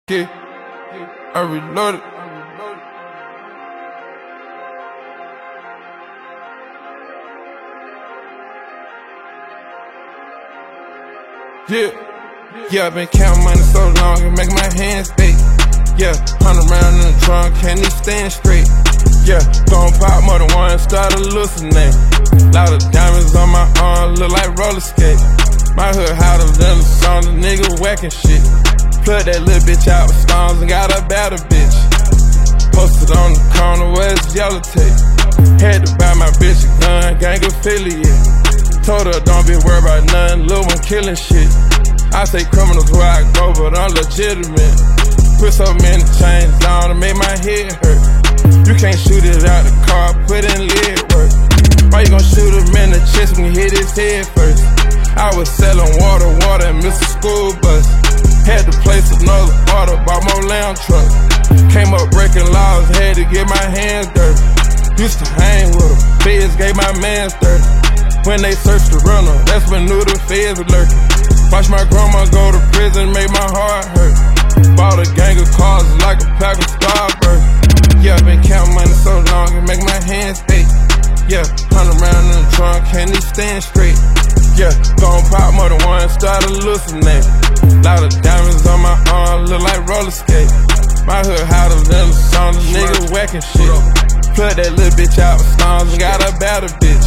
Yeah, I reloaded. Yeah, I been counting money so long, it make my hands big. Yeah, 100 round in the trunk, can't even stand straight. Yeah, gon' pop more than one, start hallucinating. Lot of diamonds on my arm, look like roller skate. My hood hotter than the song, the nigga whacking shit. Plug that little bitch out with stones and got a better bitch. Posted on the corner where it's yellow tape. Had to buy my bitch a gun, gang affiliate. Told her don't be worried about nothing, little one killing shit. I say criminals where I go, but I'm legitimate. Put so many chains on to make my head hurt. You can't shoot it out the car, put in lid work. Why you gon' shoot him in the chest when you hit his head first? I was selling water and missed a school bus. Had to place another order, bought more lamb trucks. Came up breaking laws, had to get my hands dirty. Used to hang with them, feds gave my mans 30. When they searched the runner, that's when knew the feds were lurking. Watch my grandma go to prison, make my heart hurt. Bought a gang of cars like a pack of Starburst. Yeah, been counting money so long, it make my hands ache. Yeah, 100 round in the trunk, can't even stand straight. Yeah, gon' pop more than one, start hallucinating. Lot of diamonds on my arm, look like roller skate. My hood hotter than the song, the nigga whacking shit. Plug that little bitch out with stones and got a better bitch.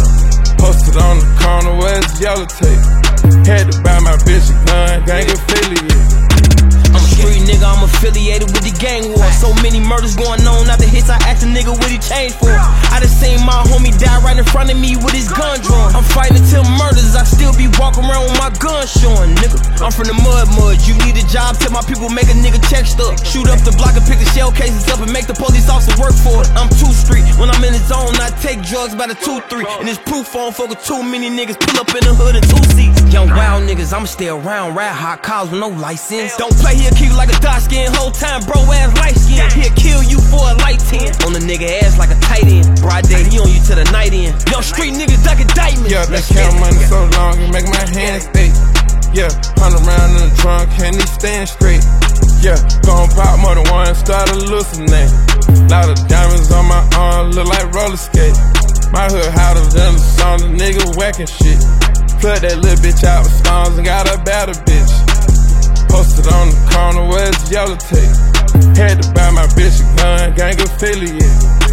Posted on the corner where it's yellow tape. Had to buy my bitch a gun, gang affiliate. I'm a street nigga, I'm affiliated with the gang war. So many murders going on, after hits I asked a nigga what he changed for. I done seen my homie die right in front of me with his gun drawn. I'm fighting till murders, I still be walking around with my gun showing, nigga. I'm from the mud, you need a job, tell my people make a nigga check stuff. Shoot up the block and pick the shell cases up and make the police officer work for it. I'm too street, when I'm in the zone I take drugs by the 2-3. And it's proof on fuck with too many niggas pull up in the hood in 2 seats. Young wild niggas, I'ma stay around, ride hot cars with no license. Don't play, he'll kill you like a dark skin, whole time bro ass light skin. He'll kill you for a light 10. On the nigga ass like a tight end. Broad day, he on you to the night end. Young street niggas duck indictments. Yeah, been counting money so long, it make my hands ache. Yeah, 100 round in the trunk, can't even stand straight. Yeah, gon' pop more than one, start hallucinating. Lot of diamonds on my arm, look like roller skate. My hood hotter than the song, the nigga whacking shit. Plug that little bitch out with stones and got a better bitch. Posted on the corner where it's yellow tape. Had to buy my bitch a gun, gang affiliate.